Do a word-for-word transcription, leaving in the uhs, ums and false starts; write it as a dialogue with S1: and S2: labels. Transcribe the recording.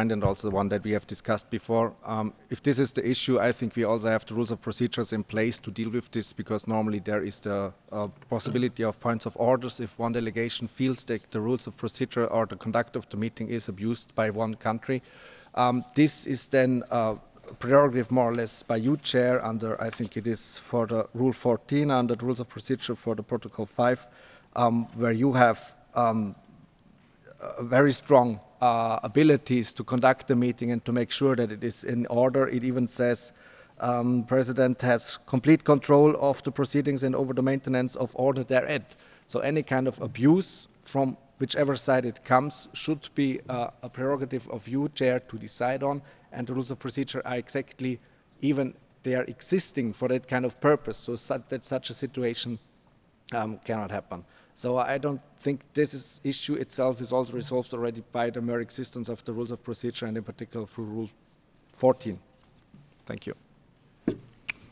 S1: and also the one that we have discussed before. Um, if this is the issue, I think we also have the rules of procedures in place to deal with this, because normally there is the uh, possibility of points of orders if one delegation feels that the rules of procedure or the conduct of the meeting is abused by one country. Um, this is then uh, prerogative more or less by you, Chair, under, I think it is for the Rule fourteen, under the rules of procedure for the Protocol five, um, where you have um, uh, very strong uh, abilities to conduct the meeting and to make sure that it is in order. It even says um, President has complete control of the proceedings and over the maintenance of order thereat. So any kind of abuse from whichever side it comes should be uh, a prerogative of you, Chair, to decide on, and the rules of procedure are exactly, even they are existing for that kind of purpose, so that such a situation um, cannot happen. So I don't think this is issue itself is also resolved already by the mere existence of the rules of procedure, and in particular through Rule fourteen. Thank you.